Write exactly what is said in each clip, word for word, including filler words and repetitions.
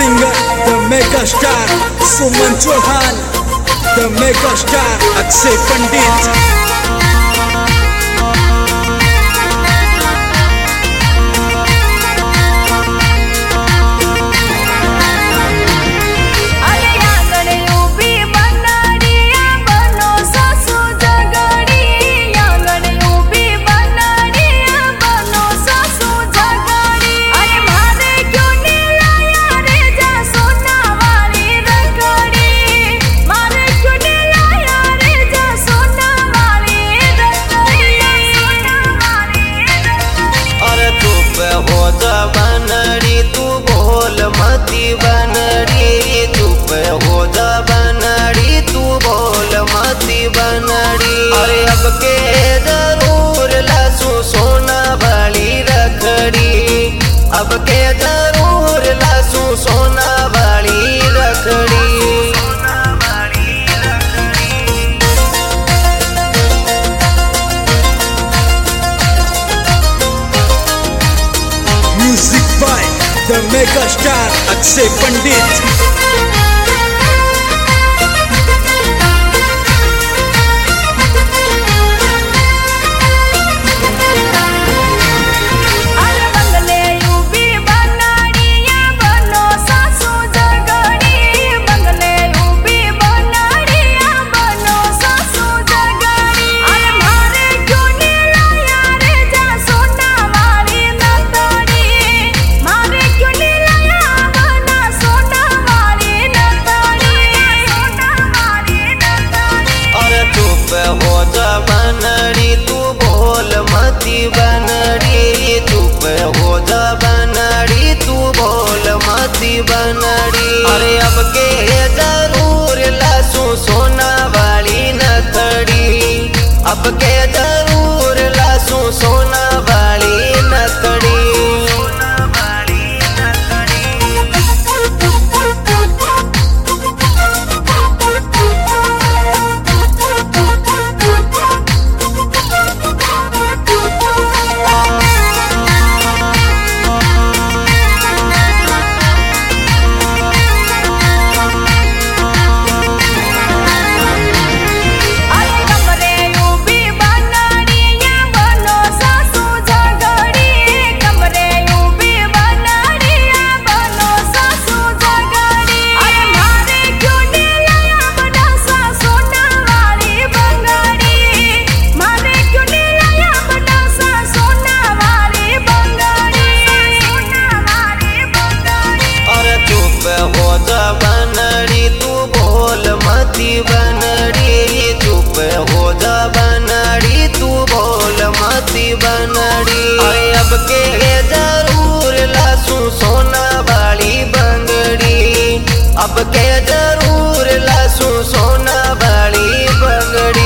singer, the mega star Suman Chauhan, the mega star Akshay Pandit. मती बनड़ी चुप हो जा बनड़ी तू बोल मती बनड़ी अरे अब के जरूर लासू सोना वाली रखड़ी अब के जरूर लासू सोना वाली रखड़ी Music by the mega star Akshay Pandit. हो जा बनड़ी तू बोल मती बनड़ी चुप हो जा बनड़ी तू बोल मती बनड़ी अरे अब के जरूर लासू सोना वाली नथड़ी अब के जरूर लासू सोना वाली नथड़ी हो जा बनड़ी तू बोल मती बनड़ी चुप हो जा बनड़ी तू बोल मती बनड़ी अरे अब के जरूर लासू सोना वाली बंगड़ी अब के जरूर लासू सोना वाली बंगड़ी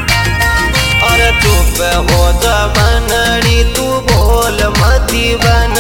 हो जा बनड़ी तू बोल मती बन